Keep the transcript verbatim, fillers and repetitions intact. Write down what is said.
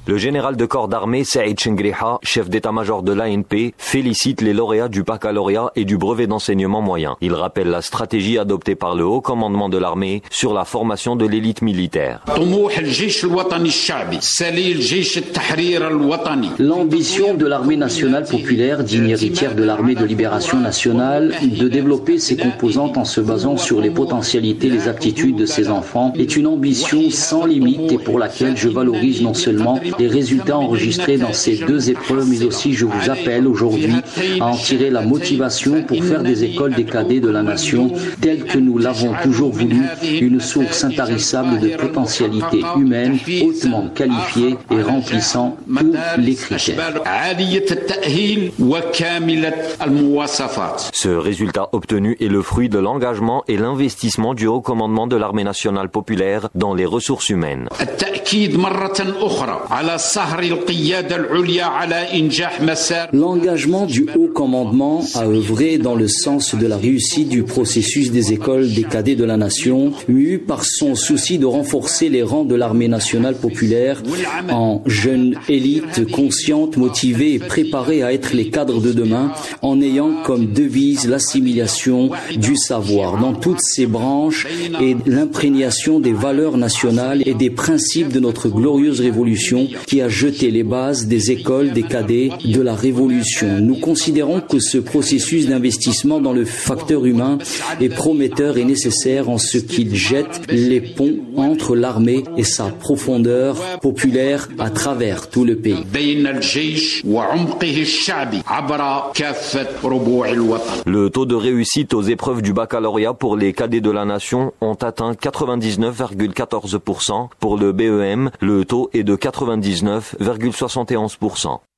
Le général de corps d'armée Saïd Chengriha, chef d'état-major de l'A N P, félicite les lauréats du baccalauréat et du brevet d'enseignement moyen. Il rappelle la stratégie adoptée par le haut commandement de l'armée sur la formation de l'élite militaire. L'ambition de l'armée nationale populaire, digne héritière de l'armée de libération nationale, de développer ses composantes en se basant sur les potentialités et les aptitudes de ses enfants, est une ambition sans limite et pour laquelle je valorise non seulement les résultats enregistrés dans ces deux épreuves, mais aussi je vous appelle aujourd'hui à en tirer la motivation pour faire des écoles des cadets de la nation, telles que nous l'avons toujours voulu, une source intarissable de potentialités humaines, hautement qualifiées et remplissant tous les critères. Ce résultat obtenu est le fruit de l'engagement et l'investissement du haut commandement de l'armée nationale populaire dans les ressources humaines. L'engagement du haut commandement a œuvré dans le sens de la réussite du processus des écoles des cadets de la nation, mû par son souci de renforcer les rangs de l'armée nationale populaire en jeunes élites conscientes, motivées et préparées à être les cadres de demain, en ayant comme devise l'assimilation du savoir dans toutes ses branches et l'imprégnation des valeurs nationales et des principes de notre glorieuse révolution qui a jeté les bases des écoles des cadets de la révolution. Nous considérons que ce processus d'investissement dans le facteur humain est prometteur et nécessaire en ce qu'il jette les ponts entre l'armée et sa profondeur populaire à travers tout le pays. Le taux de réussite aux épreuves du baccalauréat pour les cadets de la nation ont atteint quatre-vingt-dix-neuf virgule quatorze pour cent. Pour le B E M, le taux est de quatre-vingt-dix-neuf virgule soixante et onze pour cent.